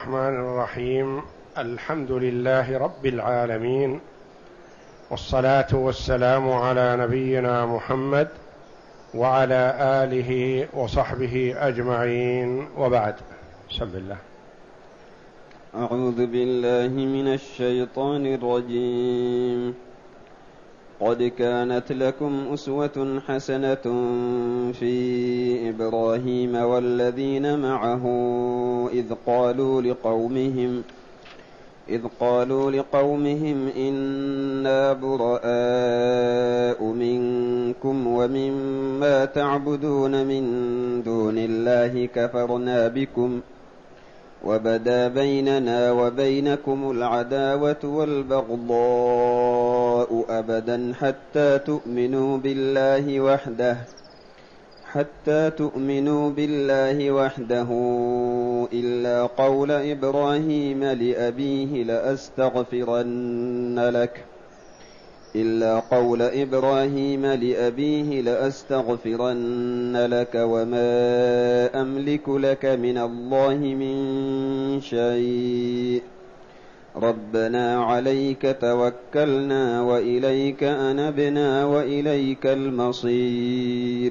الرحمن الرحيم. الحمد لله رب العالمين، والصلاة والسلام على نبينا محمد وعلى آله وصحبه أجمعين، وبعد. بسم الله. أعوذ بالله من الشيطان الرجيم. قد كانت لكم أسوة حسنة في إبراهيم والذين معه إذ قالوا لقومهم إنا براء منكم ومما تعبدون من دون الله كفرنا بكم وبدا بيننا وبينكم العداوة والبغضاء أبدا حتى تؤمنوا بالله وحده إلا قول إبراهيم لأبيه لأستغفرن لك وما أملك لك من الله من شيء ربنا عليك توكلنا وإليك أنبنا وإليك المصير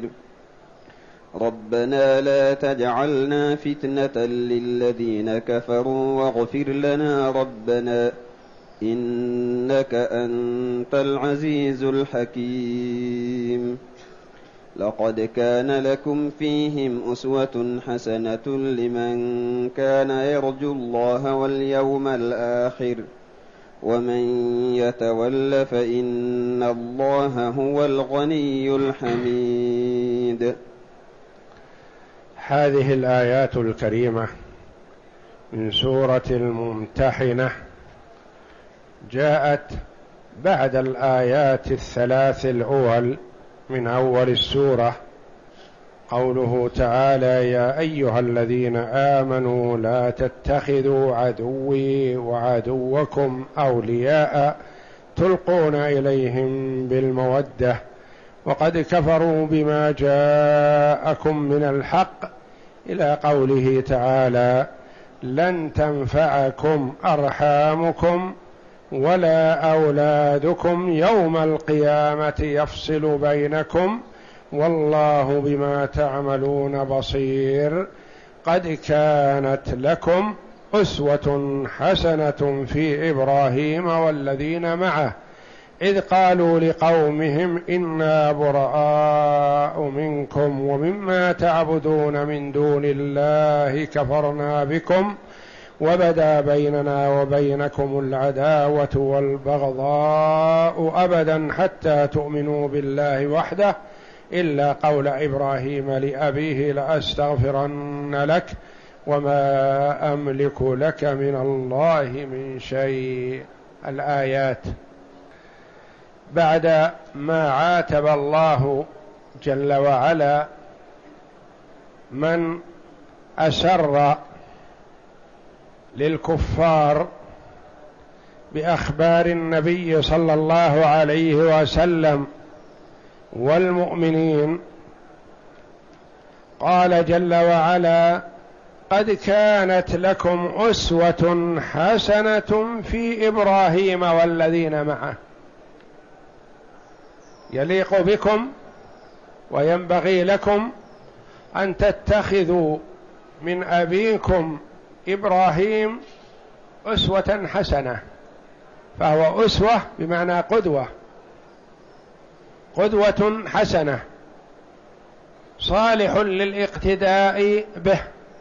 ربنا لا تجعلنا فتنة للذين كفروا واغفر لنا ربنا إنك أنت العزيز الحكيم. لقد كان لكم فيهم أسوة حسنة لمن كان يرجو الله واليوم الآخر ومن يتول فإن الله هو الغني الحميد. هذه الآيات الكريمة من سورة الممتحنة جاءت بعد الآيات الثلاث الأول من أول السورة، قوله تعالى: يا أيها الذين آمنوا لا تتخذوا عدوي وعدوكم أولياء تلقون إليهم بالمودة وقد كفروا بما جاءكم من الحق، إلى قوله تعالى: لن تنفعكم أرحامكم ولا أولادكم يوم القيامة يفصل بينكم والله بما تعملون بصير. قد كانت لكم أسوة حسنة في إبراهيم والذين معه إذ قالوا لقومهم إنا براء منكم ومما تعبدون من دون الله كفرنا بكم وبدا بيننا وبينكم العداوة والبغضاء أبدا حتى تؤمنوا بالله وحده إلا قول إبراهيم لأبيه لأستغفرن لك وما أملك لك من الله من شيء. الآيات بعد ما عاتب الله جل وعلا من أسر للكفار بأخبار النبي صلى الله عليه وسلم والمؤمنين، قال جل وعلا: قد كانت لكم أسوة حسنة في إبراهيم والذين معه. يليق بكم وينبغي لكم أن تتخذوا من أبيكم إبراهيم أسوة حسنة، فهو أسوة بمعنى قدوة حسنة، صالح للاقتداء به.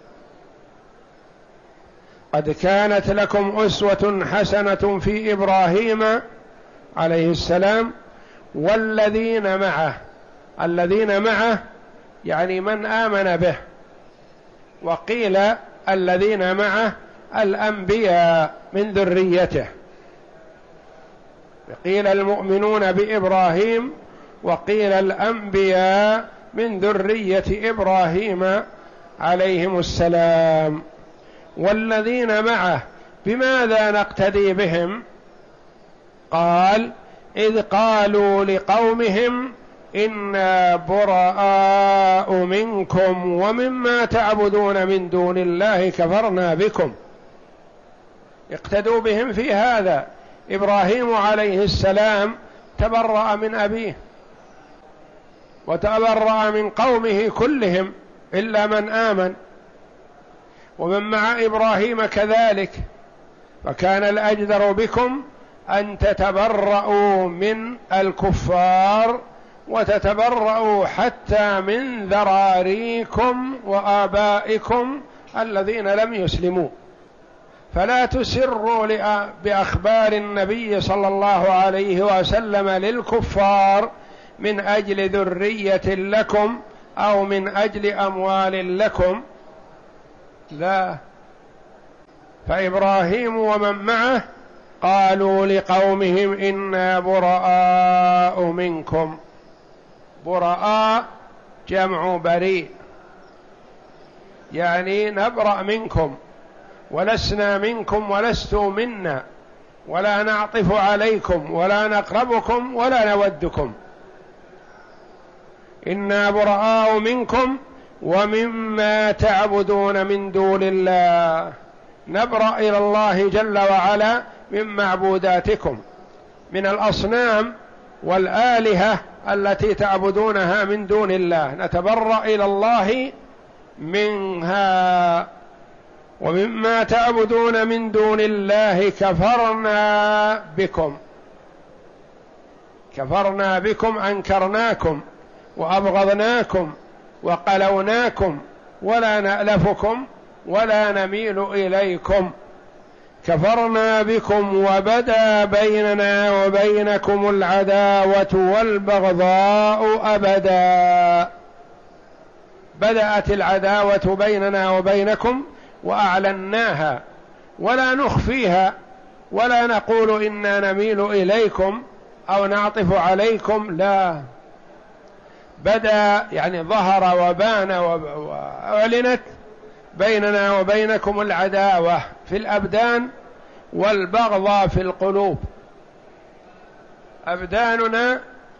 قد كانت لكم أسوة حسنة في إبراهيم عليه السلام والذين معه. الذين معه يعني من آمن به، وقيل الذين معه الأنبياء من ذريته، قيل المؤمنون بإبراهيم وقيل الأنبياء من ذرية إبراهيم عليهم السلام. والذين معه بماذا نقتدي بهم؟ قال: إذ قالوا لقومهم إنا براء منكم ومما تعبدون من دون الله كفرنا بكم اقتدوا بهم في هذا. إبراهيم عليه السلام تبرأ من أبيه وتبرأ من قومه كلهم إلا من آمن، ومن مع إبراهيم كذلك. فكان الأجدر بكم أن تتبرؤوا من الكفار وتتبرؤوا حتى من ذراريكم وآبائكم الذين لم يسلموا، فلا تسروا بأخبار النبي صلى الله عليه وسلم للكفار من أجل ذرية لكم أو من أجل أموال لكم، لا. فإبراهيم ومن معه قالوا لقومهم إنا براء منكم. براء جمع بريء، يعني نبرأ منكم ولسنا منكم ولستم منا، ولا نعطف عليكم ولا نقربكم ولا نودكم. إنا براء منكم ومما تعبدون من دون الله، نبرأ إلى الله جل وعلا من معبوداتكم من الأصنام والآلهة التي تعبدونها من دون الله، نتبرأ إلى الله منها. ومما تعبدون من دون الله كفرنا بكم أنكرناكم وأبغضناكم وقلوناكم ولا نألفكم ولا نميل إليكم. كفرنا بكم وبدا بيننا وبينكم العداوة والبغضاء أبدا. بدأت العداوة بيننا وبينكم وأعلناها ولا نخفيها ولا نقول إنا نميل إليكم أو نعطف عليكم، لا. بدأ يعني ظهر وبان وأعلنت بيننا وبينكم العداوة في الأبدان والبغضاء في القلوب. أبداننا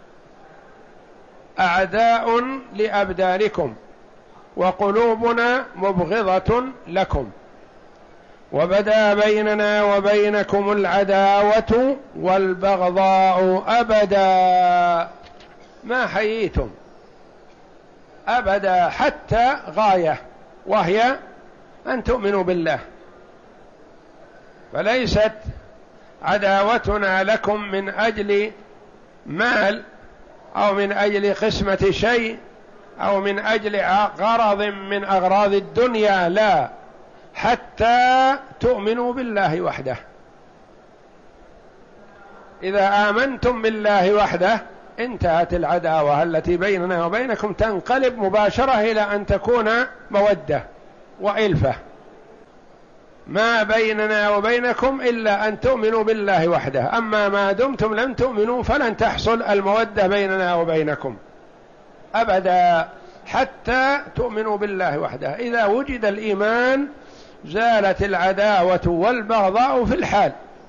أعداء لأبدانكم وقلوبنا مبغضة لكم. وبدا بيننا وبينكم العداوة والبغضاء أبدا، ما حييتم أبدا، حتى غاية وهي أن تؤمنوا بالله. فليست عداوتنا لكم من أجل مال أو من أجل قسمة شيء أو من أجل غرض من أغراض الدنيا، لا، حتى تؤمنوا بالله وحده. إذا آمنتم بالله وحده انتهت العداوة التي بيننا وبينكم، تنقلب مباشرة إلى أن تكون مودة وإلفة. ما بيننا وبينكم إلا أن تؤمنوا بالله وحده، أما ما دمتم لم تؤمنوا فلن تحصل المودة بيننا وبينكم أبدا حتى تؤمنوا بالله وحده. إذا وجد الإيمان زالت العداوة والبغضاء في الحال،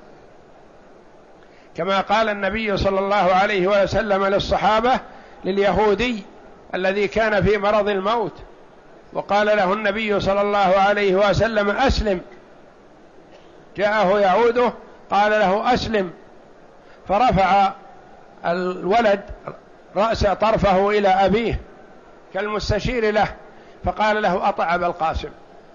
كما قال النبي صلى الله عليه وسلم للصحابة لليهودي الذي كان في مرض الموت، وقال له النبي صلى الله عليه وسلم أسلم، جاءه يعوده قال له أسلم، فرفع الولد رأس طرفه إلى أبيه كالمستشير له، فقال له أطع أبا القاسم،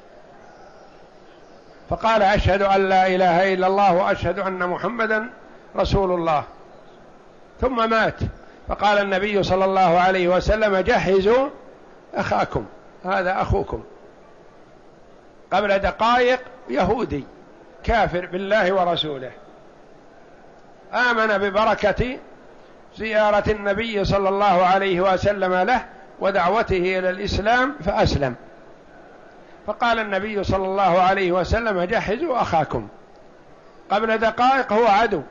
فقال أشهد أن لا إله إلا الله وأشهد أن محمدا رسول الله، ثم مات. فقال النبي صلى الله عليه وسلم جهزوا أخاكم، هذا أخوكم. قبل دقائق يهودي كافر بالله ورسوله آمن ببركة زيارة النبي صلى الله عليه وسلم له ودعوته إلى الإسلام فأسلم. فقال النبي صلى الله عليه وسلم جهزوا أخاكم. قبل دقائق هو عدو،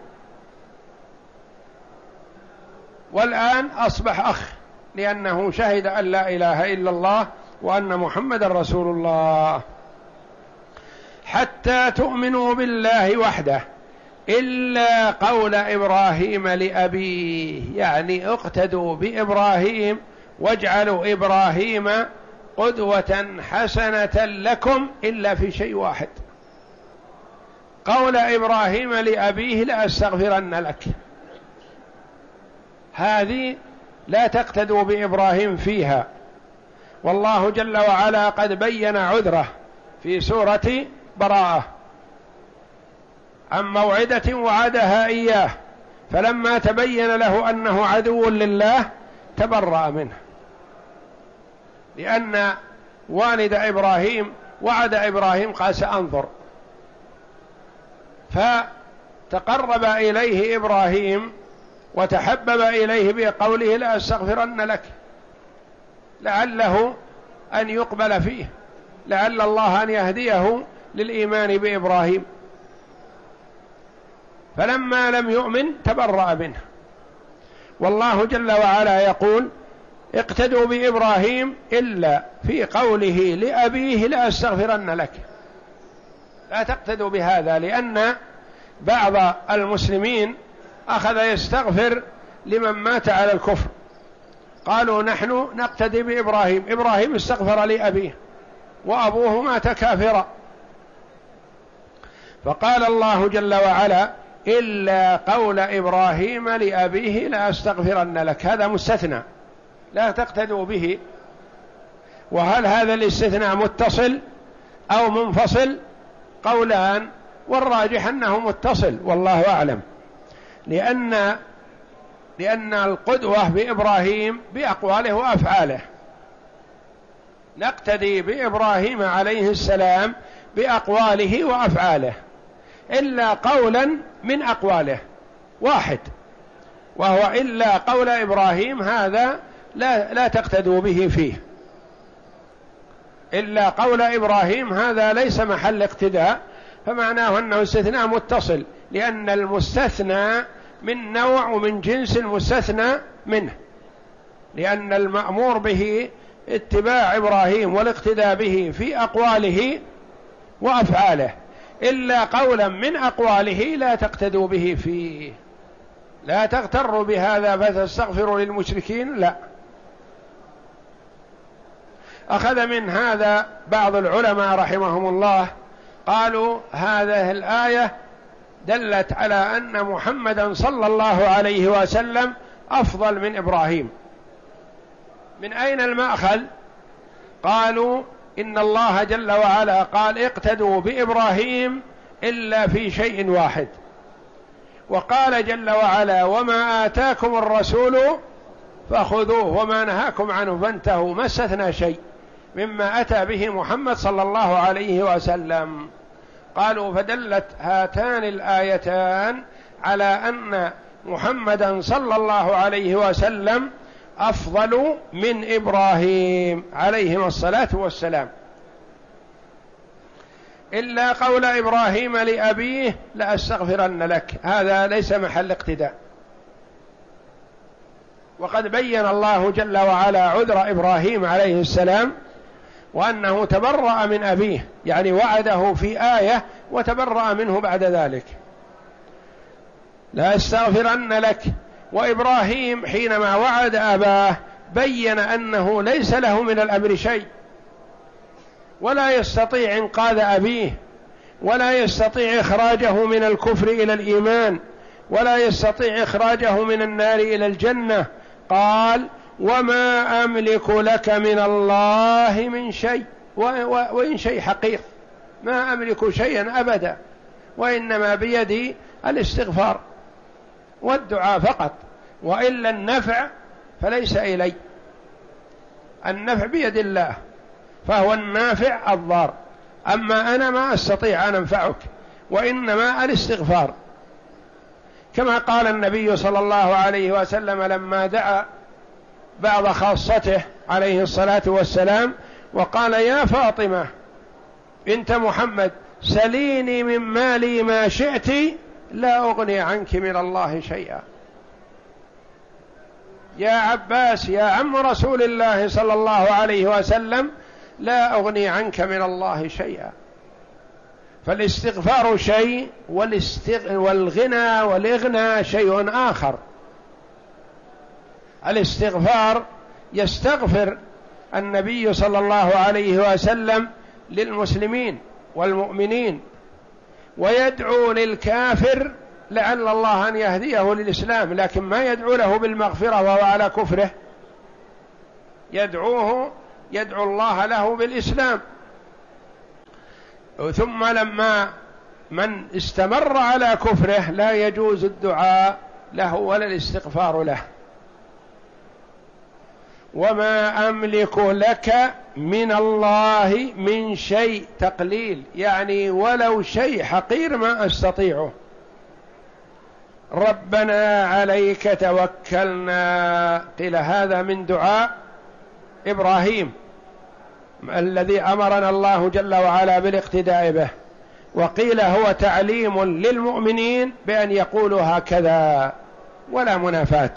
والآن أصبح أخ، لأنه شهد أن لا إله إلا الله وأن محمد رسول الله. حتى تؤمنوا بالله وحده إلا قول إبراهيم لأبيه، يعني اقتدوا بإبراهيم واجعلوا إبراهيم قدوة حسنة لكم إلا في شيء واحد، قول إبراهيم لأبيه لأستغفرن لك، هذه لا تقتدوا بإبراهيم فيها، والله جل وعلا قد بين عذره في سورة براءة عن موعدة وعدها إياه، فلما تبين له أنه عدو لله تبرأ منه، لأن والد إبراهيم وعد إبراهيم قال سأنظر، فتقرب إليه إبراهيم وتحبب إليه بقوله لأستغفرن لك، لعله أن يقبل فيه، لعل الله أن يهديه للإيمان بإبراهيم، فلما لم يؤمن تبرأ منه. والله جل وعلا يقول اقتدوا بإبراهيم إلا في قوله لأبيه لأستغفرن لك، لا تقتدوا بهذا، لأن بعض المسلمين أخذ يستغفر لمن مات على الكفر، قالوا نحن نقتدي بإبراهيم، إبراهيم استغفر لأبيه وأبوه مات كافرا، فقال الله جل وعلا إلا قول إبراهيم لأبيه لأستغفرن لك، هذا مستثنى لا تقتدوا به. وهل هذا الاستثناء متصل أو منفصل؟ قولان، والراجح أنه متصل والله أعلم، لأن القدوة بإبراهيم بأقواله وأفعاله، نقتدي بإبراهيم عليه السلام بأقواله وأفعاله، إلا قولا من أقواله واحد، وهو إلا قول إبراهيم، هذا لا تقتدوا به فيه، إلا قول إبراهيم هذا ليس محل اقتداء، فمعناه أنه استثناء متصل، لأن المستثنى من نوع ومن جنس المستثنى منه، لأن المأمور به اتباع إبراهيم والاقتداء به في أقواله وأفعاله، إلا قولا من أقواله لا تقتدوا به فيه، لا تغتروا بهذا فتستغفروا للمشركين، لا. أخذ من هذا بعض العلماء رحمهم الله، قالوا هذه الآية دلت على أن محمدا صلى الله عليه وسلم أفضل من إبراهيم. من أين المأخذ؟ قالوا إن الله جل وعلا قال اقتدوا بإبراهيم إلا في شيء واحد، وقال جل وعلا وما آتاكم الرسول فخذوه وما نهاكم عنه فانتهوا، ما استثنى شيء مما أتى به محمد صلى الله عليه وسلم. قالوا فدلت هاتان الآيتان على أن محمدا صلى الله عليه وسلم أفضل من إبراهيم عليهما الصلاة والسلام، إلا قول إبراهيم لأبيه لأستغفرن لك، هذا ليس محل اقتداء. وقد بين الله جل وعلا عذر إبراهيم عليه السلام، وأنه تبرأ من أبيه، يعني وعده في آية وتبرأ منه بعد ذلك، لأستغفرن لك. وإبراهيم حينما وعد أباه بين أنه ليس له من الأمر شيء، ولا يستطيع إنقاذ أبيه، ولا يستطيع إخراجه من الكفر إلى الإيمان، ولا يستطيع إخراجه من النار إلى الجنة. قال وما أملك لك من الله من شيء، وإن شيء حقير، ما أملك شيئا أبدا، وإنما بيدي الاستغفار والدعاء فقط، وإلا النفع فليس إلي، النفع بيد الله، فهو النافع الضار، أما أنا ما أستطيع أن أنفعك، وإنما الاستغفار. كما قال النبي صلى الله عليه وسلم لما دعا بعض خاصته عليه الصلاة والسلام وقال يا فاطمة بنت محمد سليني من مالي ما شئت لا أغني عنك من الله شيئا. يا عباس يا عم رسول الله صلى الله عليه وسلم لا أغني عنك من الله شيئا. فالاستغفار شيء والغنى والإغنى شيء آخر. الاستغفار يستغفر النبي صلى الله عليه وسلم للمسلمين والمؤمنين، ويدعو للكافر لعل الله أن يهديه للإسلام، لكن ما يدعو له بالمغفرة وهو على كفره، يدعو الله له بالإسلام. ثم لما من استمر على كفره لا يجوز الدعاء له ولا الاستغفار له. وما أملك لك من الله من شيء، تقليل يعني ولو شيء حقير ما أستطيعه. ربنا عليك توكلنا، قيل هذا من دعاء إبراهيم الذي أمرنا الله جل وعلا بالاقتداء به، وقيل هو تعليم للمؤمنين بأن يقولوا هكذا ولا منافاة.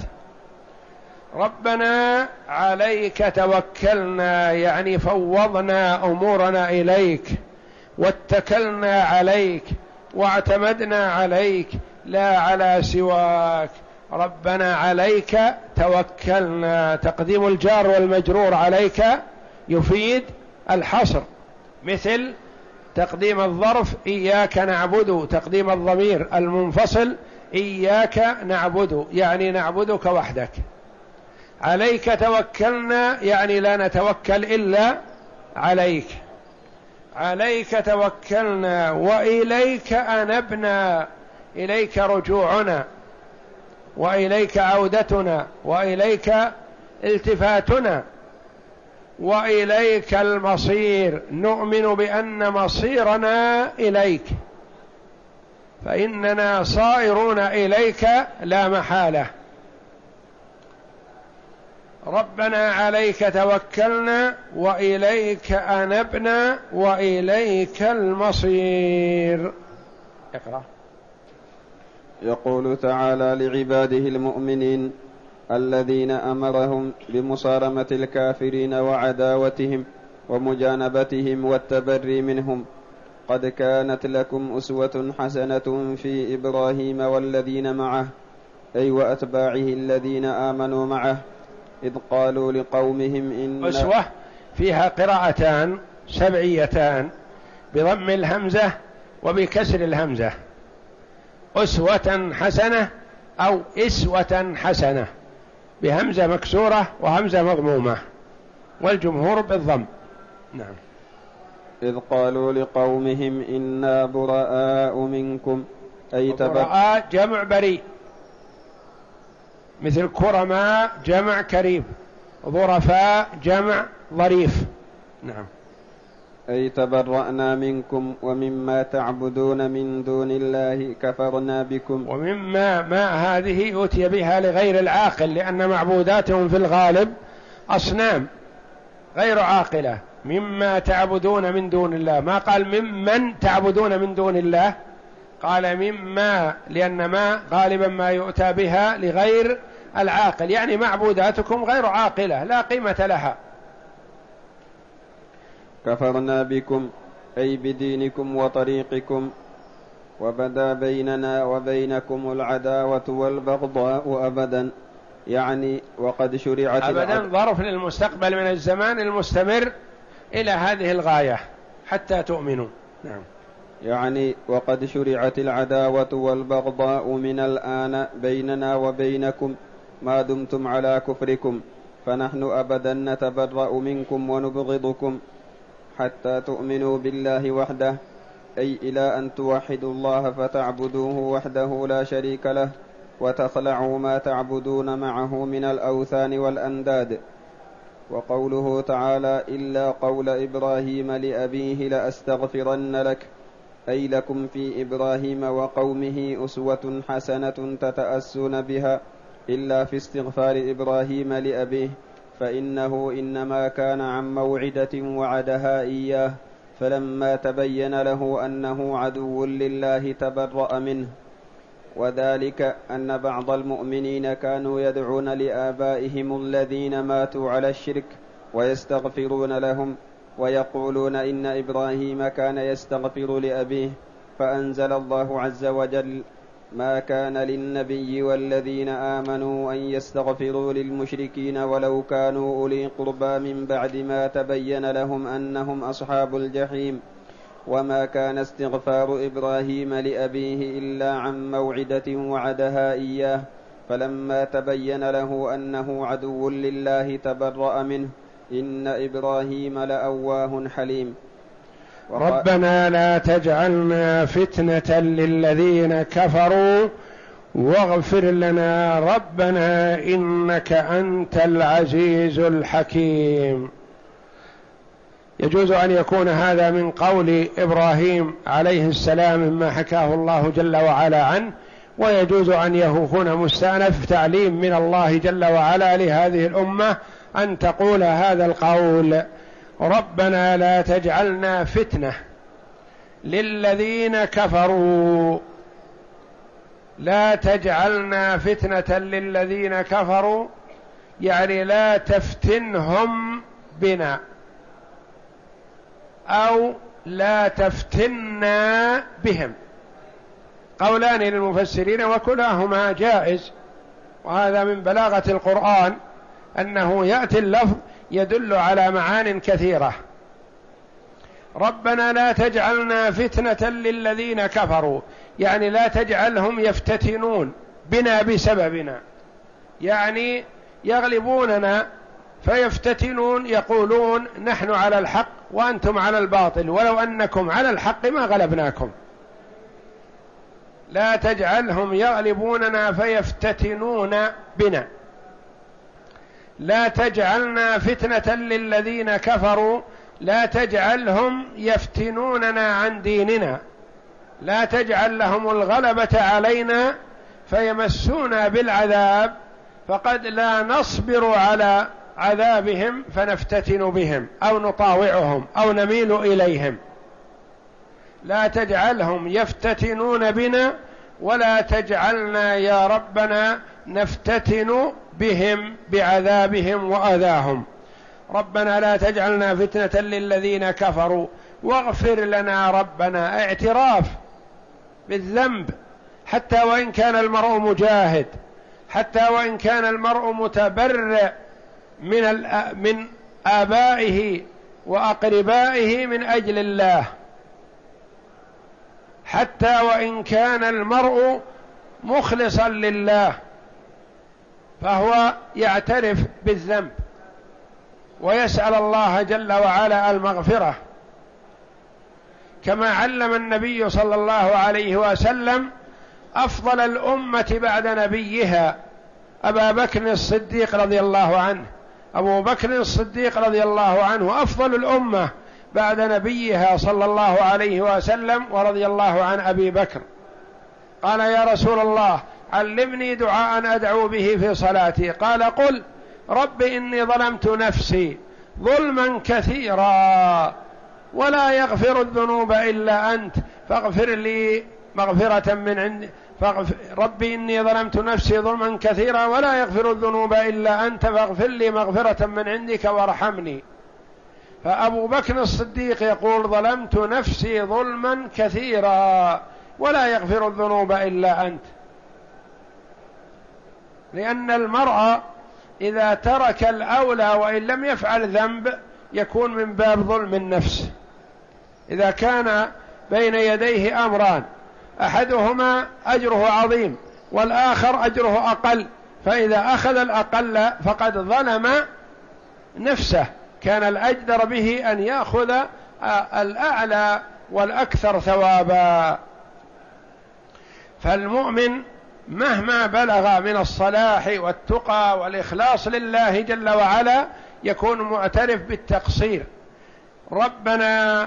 ربنا عليك توكلنا يعني فوضنا أمورنا إليك، واتكلنا عليك، واعتمدنا عليك لا على سواك. ربنا عليك توكلنا، تقديم الجار والمجرور عليك يفيد الحصر، مثل تقديم الظرف إياك نعبد، تقديم الضمير المنفصل إياك نعبد يعني نعبدك وحدك. عليك توكلنا يعني لا نتوكل إلا عليك. عليك توكلنا وإليك أنبنا، إليك رجوعنا، وإليك عودتنا، وإليك التفاتنا، وإليك المصير. نؤمن بأن مصيرنا إليك، فإننا صائرون إليك لا محالة. ربنا عليك توكلنا وإليك أنبنا وإليك المصير. اقرأ. يقول تعالى لعباده المؤمنين الذين أمرهم بمصارمة الكافرين وعداوتهم ومجانبتهم والتبري منهم: قد كانت لكم أسوة حسنة في إبراهيم والذين معه، أي وأتباعه الذين آمنوا معه، إذ قالوا لقومهم إن أسوة فيها قراءتان سبعيتان بضم الهمزة وبكسر الهمزة، أسوة حسنة أو إسوة حسنة، بهمزة مكسورة وهمزة مضمومة، والجمهور بالضم. نعم. إذ قالوا لقومهم إنا براء منكم، أي براء جمع بريء، مثل كرماء جمع كريم، ظرفاء جمع ظريف. نعم. أي تبرأنا منكم ومما تعبدون من دون الله كفرنا بكم. ومما ما هذه أتي بها لغير العاقل، لأن معبوداتهم في الغالب أصنام غير عاقلة. مما تعبدون من دون الله، ما قال ممن تعبدون من دون الله، قال مما، لأن ما غالبا ما يؤتى بها لغير العاقل، يعني معبوداتكم غير عاقلة لا قيمة لها. كفرنا بكم أي بدينكم وطريقكم، وبدا بيننا وبينكم العداوة والبغضاء أبدا، يعني وقد شرعت أبدا ظرف للمستقبل من الزمان المستمر إلى هذه الغاية حتى تؤمنوا. نعم. يعني وقد شرعت العداوة والبغضاء من الآن بيننا وبينكم ما دمتم على كفركم، فنحن أبدا نتبرأ منكم ونبغضكم حتى تؤمنوا بالله وحده، أي إلى أن توحدوا الله فتعبدوه وحده لا شريك له، وتخلعوا ما تعبدون معه من الأوثان والأنداد. وقوله تعالى: إلا قول إبراهيم لأبيه لأستغفرن لك، أي لكم في إبراهيم وقومه أسوة حسنة تتأسون بها، إلا في استغفار إبراهيم لأبيه، فإنه إنما كان عن موعدة وعدها إياه، فلما تبين له أنه عدو لله تبرأ منه. وذلك أن بعض المؤمنين كانوا يدعون لآبائهم الذين ماتوا على الشرك ويستغفرون لهم، ويقولون إن إبراهيم كان يستغفر لأبيه، فأنزل الله عز وجل: ما كان للنبي والذين آمنوا أن يستغفروا للمشركين ولو كانوا أولي قربى من بعد ما تبين لهم أنهم أصحاب الجحيم. وما كان استغفار إبراهيم لأبيه إلا عن موعدة وعدها إياه فلما تبين له أنه عدو لله تبرأ منه إن إبراهيم لأواه حليم. ربنا لا تجعلنا فتنة للذين كفروا واغفر لنا ربنا إنك أنت العزيز الحكيم. يجوز أن يكون هذا من قول إبراهيم عليه السلام مما حكاه الله جل وعلا عنه، ويجوز أن يكون مستأنف تعليم من الله جل وعلا لهذه الأمة أن تقول هذا القول: ربنا لا تجعلنا فتنة للذين كفروا، لا تجعلنا فتنة للذين كفروا، يعني لا تفتنهم بنا، أو لا تفتنا بهم. قولان للمفسرين وكلاهما جائز، وهذا من بلاغة القرآن أنه يأتي اللفظ يدل على معان كثيرة. ربنا لا تجعلنا فتنة للذين كفروا، يعني لا تجعلهم يفتتنون بنا بسببنا، يعني يغلبوننا فيفتتنون، يقولون نحن على الحق وأنتم على الباطل، ولو أنكم على الحق ما غلبناكم. لا تجعلهم يغلبوننا فيفتتنون بنا، لا تجعلنا فتنة للذين كفروا، لا تجعلهم يفتنوننا عن ديننا، لا تجعل لهم الغلبة علينا فيمسونا بالعذاب، فقد لا نصبر على عذابهم فنفتتن بهم أو نطاوعهم أو نميل إليهم. لا تجعلهم يفتتنون بنا، ولا تجعلنا يا ربنا نفتتن بهم بعذابهم وأذاهم. ربنا لا تجعلنا فتنة للذين كفروا واغفر لنا ربنا، اعتراف بالذنب حتى وإن كان المرء مجاهد، حتى وإن كان المرء متبرئ من آبائه وأقربائه من أجل الله، حتى وإن كان المرء مخلصا لله فهو يعترف بالذنب ويسأل الله جل وعلا المغفرة، كما علم النبي صلى الله عليه وسلم أفضل الأمة بعد نبيها أبا بكر الصديق رضي الله عنه. أبو بكر الصديق رضي الله عنه أفضل الأمة بعد نبيها صلى الله عليه وسلم، ورضي الله عن أبي بكر. قال: يا رسول الله علمني دعاء أدعو به في صلاتي. قال: قل رب إني ظلمت نفسي ظلما كثيرا ولا يغفر الذنوب إلا أنت فاغفر لي مغفرة من عندك، رب إني ظلمت نفسي ظلما كثيرا ولا يغفر الذنوب إلا أنت فاغفر لي مغفرة من عندك وارحمني. فأبو بكر الصديق يقول: ظلمت نفسي ظلما كثيرا ولا يغفر الذنوب إلا أنت، لأن المرء إذا ترك الأولى وإن لم يفعل ذنب يكون من باب ظلم النفس. إذا كان بين يديه أمران أحدهما أجره عظيم والآخر أجره أقل، فإذا أخذ الأقل فقد ظلم نفسه، كان الأجدر به أن يأخذ الأعلى والأكثر ثوابا. فالمؤمن مهما بلغ من الصلاح والتقى والإخلاص لله جل وعلا يكون معترف بالتقصير. ربنا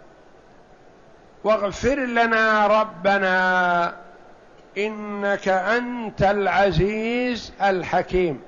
واغفر لنا ربنا إنك أنت العزيز الحكيم.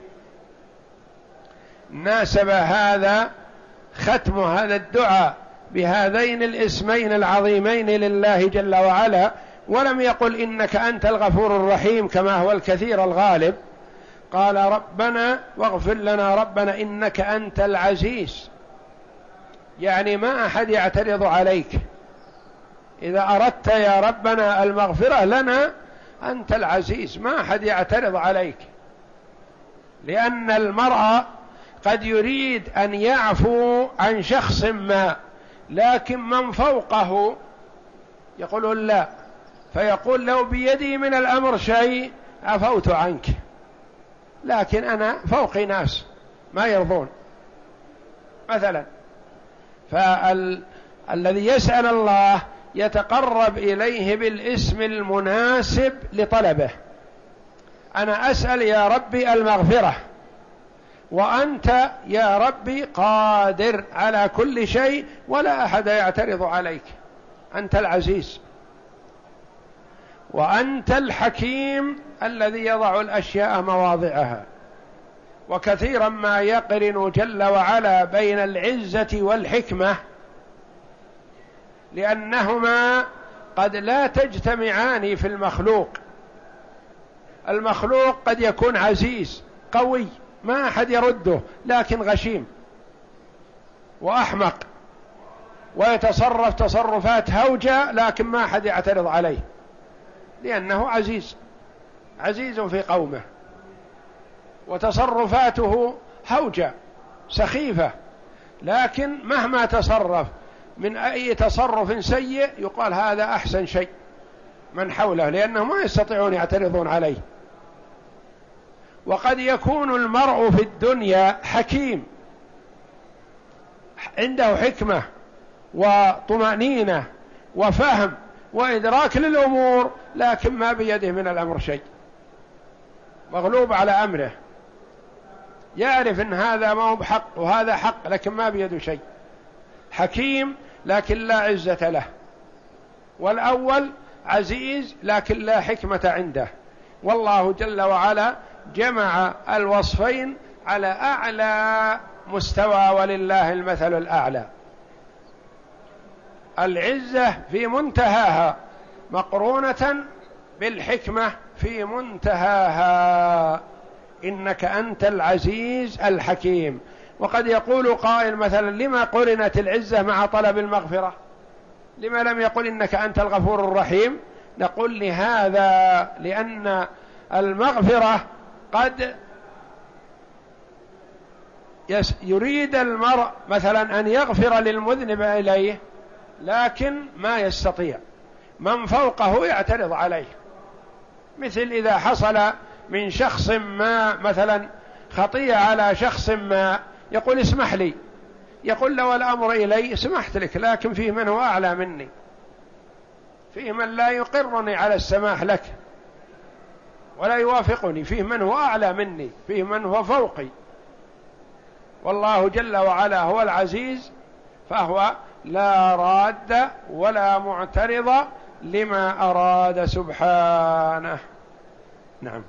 ناسب هذا ختم هذا الدعاء بهذين الاسمين العظيمين لله جل وعلا، ولم يقل إنك أنت الغفور الرحيم كما هو الكثير الغالب. قال: ربنا واغفر لنا ربنا إنك أنت العزيز، يعني ما أحد يعترض عليك. إذا أردت يا ربنا المغفرة لنا أنت العزيز، ما أحد يعترض عليك، لأن المرء قد يريد أن يعفو عن شخص ما لكن من فوقه يقول لا، فيقول لو بيدي من الأمر شيء عفوت عنك، لكن أنا فوقي ناس ما يرضون مثلا. فالذي يسأل الله يتقرب إليه بالاسم المناسب لطلبه. أنا أسأل يا ربي المغفرة، وأنت يا ربي قادر على كل شيء ولا أحد يعترض عليك، أنت العزيز وأنت الحكيم الذي يضع الأشياء مواضعها. وكثيرا ما يقرن جل وعلا بين العزة والحكمة، لأنهما قد لا تجتمعان في المخلوق. المخلوق قد يكون عزيز قوي ما أحد يرده، لكن غشيم وأحمق ويتصرف تصرفات هوجة، لكن ما أحد يعترض عليه لأنه عزيز في قومه، وتصرفاته هوجة سخيفة، لكن مهما تصرف من أي تصرف سيء يقال هذا أحسن شيء من حوله، لأنهم ما يستطيعون يعترضون عليه. وقد يكون المرء في الدنيا حكيم عنده حكمة وطمأنينة وفهم وإدراك للأمور، لكن ما بيده من الأمر شيء، مغلوب على أمره، يعرف أن هذا ما هو بحق وهذا حق، لكن ما بيده شيء. حكيم لكن لا عزة له، والأول عزيز لكن لا حكمة عنده. والله جل وعلا جمع الوصفين على أعلى مستوى، ولله المثل الأعلى. العزة في منتهاها مقرونة بالحكمة في منتهاها، إنك أنت العزيز الحكيم. وقد يقول قائل مثلا لما قرنت العزة مع طلب المغفرة؟ لما لم يقل إنك أنت الغفور الرحيم؟ نقول لهذا لأن المغفرة قد يريد المرء مثلا أن يغفر للمذنب إليه، لكن ما يستطيع، من فوقه يعترض عليه. مثل إذا حصل من شخص ما مثلا خطيئة على شخص ما، يقول اسمح لي، يقول لو الأمر إلي سمحت لك، لكن فيه من هو أعلى مني، فيه من لا يقرني على السماح لك ولا يوافقني، فيه من هو أعلى مني، فيه من هو فوقي. والله جل وعلا هو العزيز، فهو لا راد ولا معترض لما أراد سبحانه. نعم.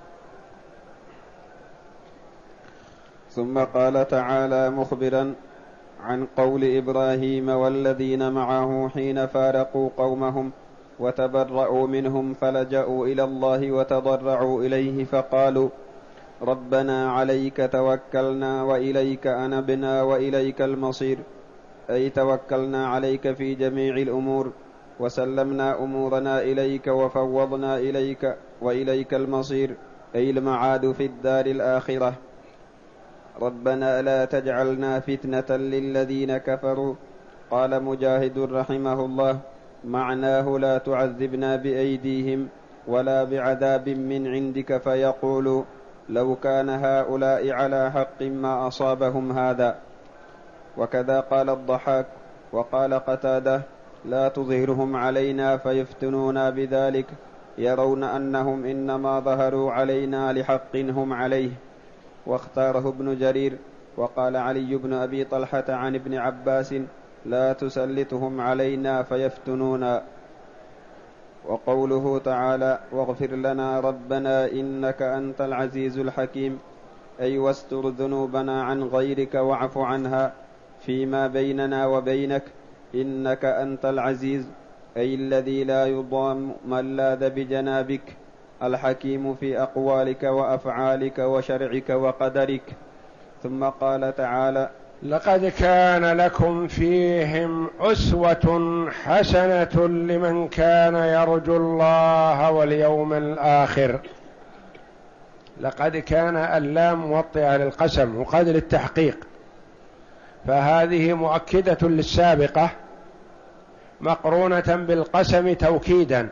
ثم قال تعالى مخبرا عن قول إبراهيم والذين معه حين فارقوا قومهم وتبرأوا منهم فلجأوا إلى الله وتضرعوا إليه فقالوا ربنا عليك توكلنا وإليك أنبنا وإليك المصير، أي توكلنا عليك في جميع الأمور وسلمنا أمورنا إليك وفوضنا إليك وإليك المصير، أي المعاد في الدار الآخرة. ربنا لا تجعلنا فتنة للذين كفروا. قال مجاهد رحمه الله معناه لا تعذبنا بأيديهم ولا بعذاب من عندك فيقولوا لو كان هؤلاء على حق ما أصابهم هذا. وكذا قال الضحاك. وقال قتادة لا تظهرهم علينا فيفتنونا بذلك، يرون أنهم إنما ظهروا علينا لحق هم عليه. واختاره ابن جرير. وقال علي بن أبي طلحة عن ابن عباس لا تسلطهم علينا فيفتنونا. وقوله تعالى واغفر لنا ربنا إنك أنت العزيز الحكيم، أي واستر ذنوبنا عن غيرك واعف عنها فيما بيننا وبينك، إنك أنت العزيز، أي الذي لا يضام من لاذ بجنابك، الحكيم في أقوالك وأفعالك وشرعك وقدرك. ثم قال تعالى لقد كان لكم فيهم أسوة حسنة لمن كان يرجو الله واليوم الآخر. لقد كان اللام موطئة للقسم وقد للتحقيق، فهذه مؤكدة للسابقة مقرونة بالقسم توكيدا.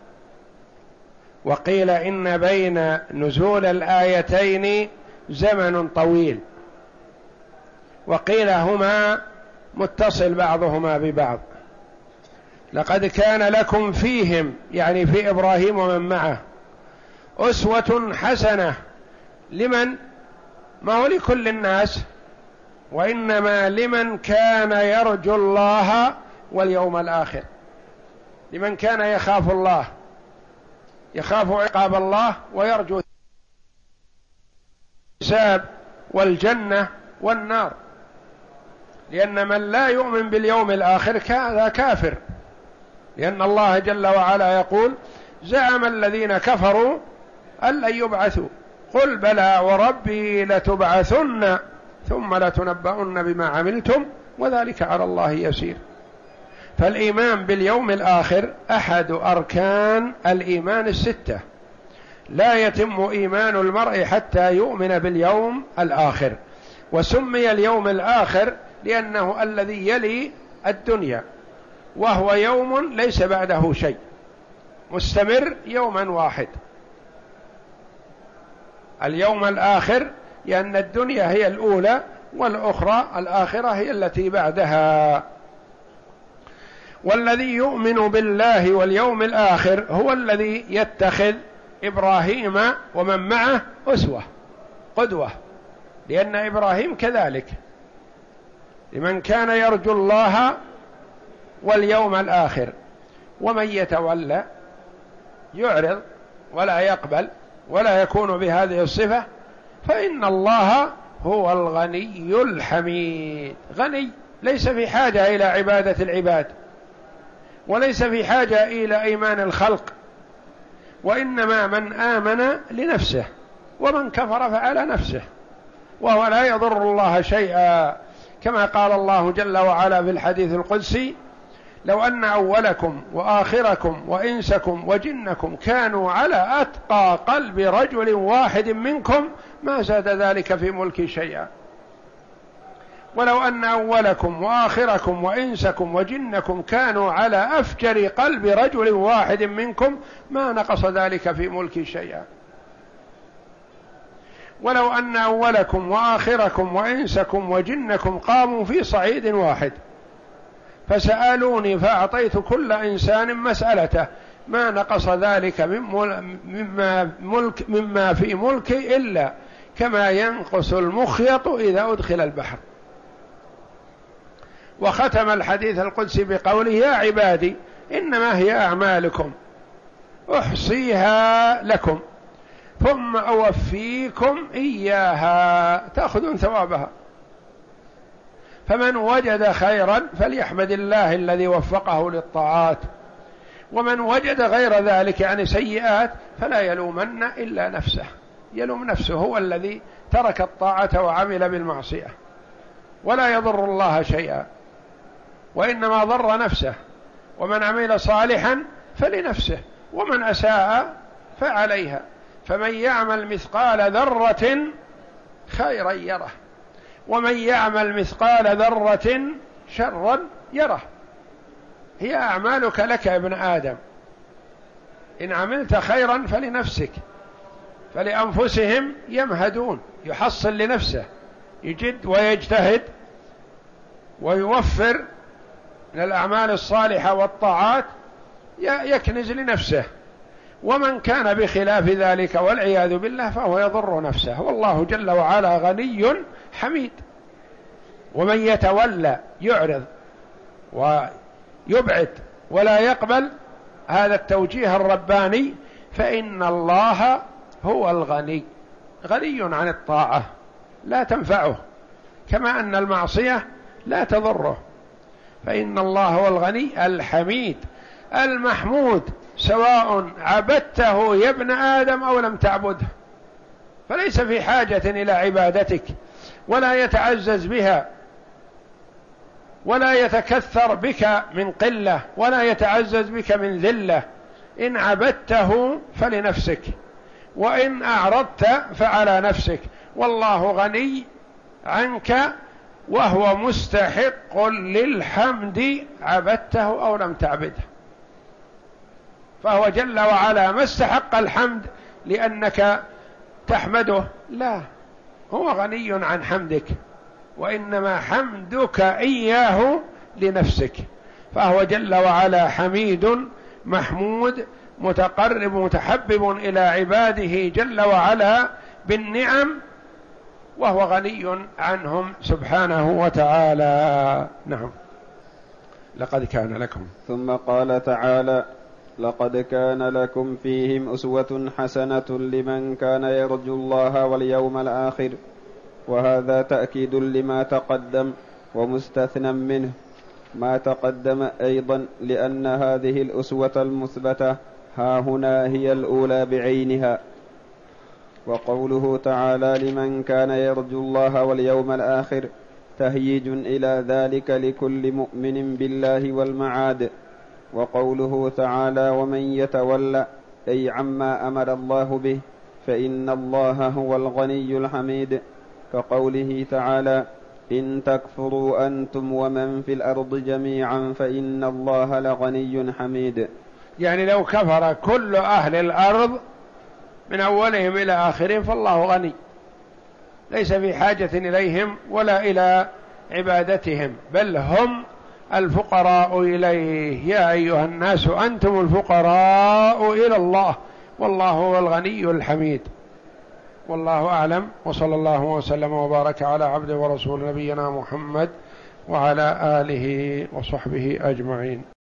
وقيل إن بين نزول الآيتين زمن طويل، وقيل هما متصل بعضهما ببعض. لقد كان لكم فيهم، يعني في إبراهيم ومن معه، أسوة حسنة. لمن؟ ما هو لكل الناس، وإنما لمن كان يرجو الله واليوم الآخر، لمن كان يخاف الله، يخاف عقاب الله ويرجو الحساب والجنة والنار. لأن من لا يؤمن باليوم الآخر هذا كافر، لأن الله جل وعلا يقول: زعم الذين كفروا أن لن يبعثوا قل بلى وربي لتبعثن ثم لتنبؤن بما عملتم وذلك على الله يسير. فالإيمان باليوم الآخر أحد أركان الإيمان الستة، لا يتم إيمان المرء حتى يؤمن باليوم الآخر. وسمي اليوم الآخر لأنه الذي يلي الدنيا، وهو يوم ليس بعده شيء، مستمر يوما واحد. اليوم الآخر لأن الدنيا هي الأولى والأخرى الآخرة هي التي بعدها. والذي يؤمن بالله واليوم الآخر هو الذي يتخذ إبراهيم ومن معه أسوة قدوة، لأن إبراهيم كذلك لمن كان يرجو الله واليوم الآخر. ومن يتولى يعرض ولا يقبل ولا يكون بهذه الصفة فإن الله هو الغني الحميد. غني ليس في حاجة إلى عبادة العباد، وليس في حاجة إلى إيمان الخلق، وإنما من آمن لنفسه ومن كفر فعلى نفسه، وهو لا يضر الله شيئا، كما قال الله جل وعلا في الحديث القدسي: لو أن أولكم وآخركم وإنسكم وجنكم كانوا على أتقى قلب رجل واحد منكم ما زاد ذلك في ملكي شيئا. ولو أن أولكم وآخركم وإنسكم وجنكم كانوا على أفجر قلب رجل واحد منكم ما نقص ذلك في ملكي شيئا. ولو أن أولكم وآخركم وإنسكم وجنكم قاموا في صعيد واحد فسألوني فأعطيت كل إنسان مسألته ما نقص ذلك مما في ملكي إلا كما ينقص المخيط إذا أدخل البحر. وختم الحديث القدسي بقوله: يا عبادي إنما هي أعمالكم أحصيها لكم ثم أوفيكم إياها تأخذون ثوابها. فمن وجد خيرا فليحمد الله الذي وفقه للطاعات، ومن وجد غير ذلك يعني سيئات فلا يلومن إلا نفسه، يلوم نفسه، هو الذي ترك الطاعة وعمل بالمعصية، ولا يضر الله شيئا وإنما ضر نفسه. ومن عمل صالحا فلنفسه ومن أساء فعليها. فمن يعمل مثقال ذرة خيرا يره ومن يعمل مثقال ذرة شرا يره. هي أعمالك لك يا ابن آدم، إن عملت خيرا فلنفسك، فلأنفسهم يمهدون، يحصل لنفسه، يجد ويجتهد ويوفر من الأعمال الصالحة والطاعات يكنز لنفسه. ومن كان بخلاف ذلك والعياذ بالله فهو يضر نفسه، والله جل وعلا غني حميد. ومن يتولى يعرض ويبعد ولا يقبل هذا التوجيه الرباني فإن الله هو الغني، غني عن الطاعة لا تنفعه، كما أن المعصية لا تضره. فإن الله هو الغني الحميد المحمود، سواء عبدته يا ابن آدم أو لم تعبده، فليس في حاجة إلى عبادتك ولا يتعزز بها ولا يتكثر بك من قلة ولا يتعزز بك من ذلة. إن عبدته فلنفسك وإن أعرضت فعلى نفسك، والله غني عنك وهو مستحق للحمد عبدته أو لم تعبده، فهو جل وعلا ما استحق الحمد لأنك تحمده، لا، هو غني عن حمدك، وإنما حمدك إياه لنفسك، فهو جل وعلا حميد محمود متقرب متحبب إلى عباده جل وعلا بالنعم، وهو غني عنهم سبحانه وتعالى. نعم. لقد كان لكم. ثم قال تعالى: لقد كان لكم فيهم أسوة حسنة لمن كان يرجو الله واليوم الآخر. وهذا تأكيد لما تقدم ومستثنى منه ما تقدم أيضا، لأن هذه الأسوة المثبتة ها هنا هي الأولى بعينها. وقوله تعالى: لمن كان يرجو الله واليوم الآخر تهييج إلى ذلك لكل مؤمن بالله والمعاد. وقوله تعالى: ومن يتولى أي عما أمر الله به فإن الله هو الغني الحميد، كقوله تعالى: إن تكفروا أنتم ومن في الأرض جميعا فإن الله لغني حميد. يعني لو كفر كل أهل الأرض من أولهم إلى آخرهم فالله غني، ليس في حاجة إليهم ولا إلى عبادتهم، بل هم الفقراء إليه. يا أيها الناس أنتم الفقراء إلى الله والله هو الغني الحميد. والله أعلم، وصلى الله وسلم وبارك على عبده ورسول نبينا محمد وعلى آله وصحبه أجمعين.